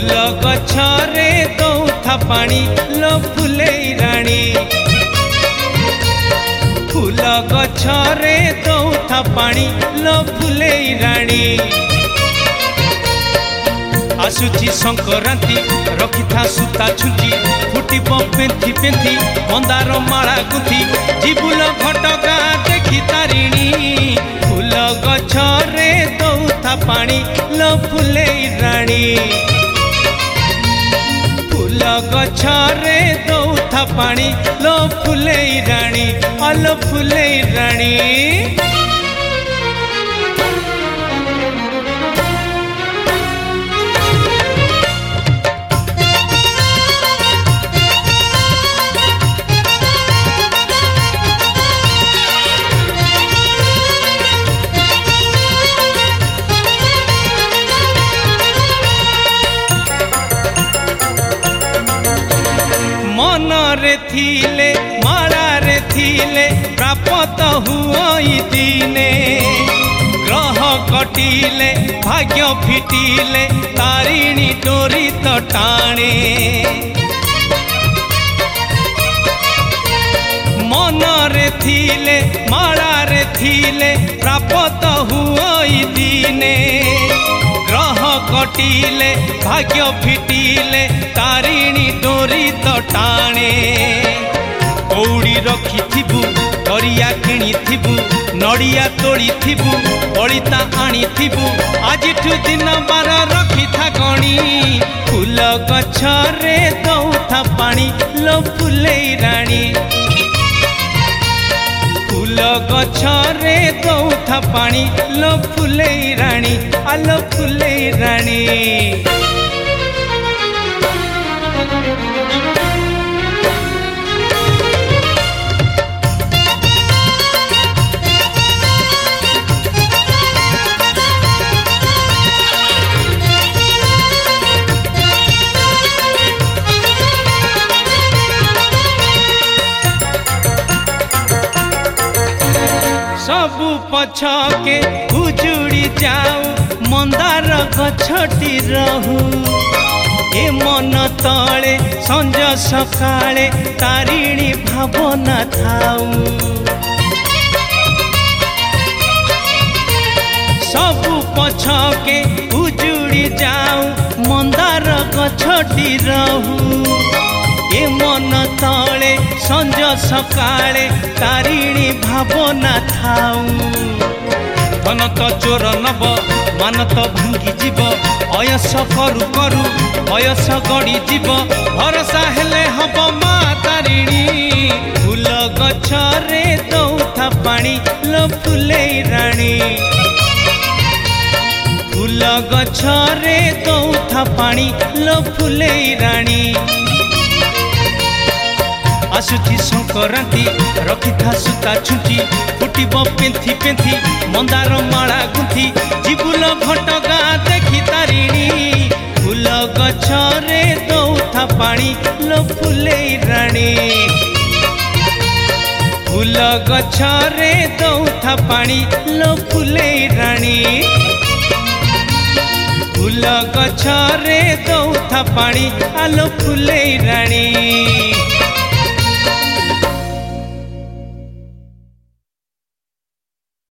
फूल गछरे दौथा पानी लो फुलेई रानी फूल गछरे दौथा पानी लो फुलेई रानी आसुची संक्रांति रखिथा सूता छुंची फुटिब पेंथी पेंथी मंदार माला गुथी जीबुल घटगा देखी तारिणी फूल गछरे दौथा पानी लो फुलेई रानी फूल गछरे दौथा पानी लो फुलेई रानी अलो फुलेई रानी मनरे थिले माला रे थिले प्राप्त हुई दिने ग्रह कटिले भाग्य फिटिले तारिणी डोरी तो टाणे मनरे थिले माला रे थिले प्राप्त हुई दिने ग्रह कटिले भाग्य फिटिले तारिणी डोरी तो टाणे कौड़ी रखिथिबु दरिया किणिथिबु नड़िया तोड़िथिबु बलिता आनिथिबु आजिठु दिन बार रखिथा गणी फूल गछरे दौथा पानी लो फुलेई रानी फूल गछरे दौथा पानी लो फुलेई रानी आलो फुलेई रानी सबु पछके उजुड़ी जाऊ मंदार गछटी रहू ए मन तले संज सकाळे तारिणी भावना थाऊ सबु पछके उजुड़ी जाऊ मंदार गछटी रहू ए मन तले संज सकाळे तारिणी भावना थाऊ धन तो चोर नब मान तो भांगी जीव अयस करू करू अयस गड़ी जीव भरोसा हेले हब मा तारिणी फूल गछरे दौथा पानी लो फुलेई रानी फूल गछरे दौथा पानी लो फुलेई रानी आसुची संक्रांति रखिथा सूता छुंची फुटिब पेंथी पेंथी मंदार माला गुंथी जीबुल घटगा देखी तारिणी फूल गछरे दौथा पानी लो फुलेई रानी फूल गछरे दौथा पानी लो फुलेई रानी फूल गछरे दौथा पानी आलो फुलेई रानी।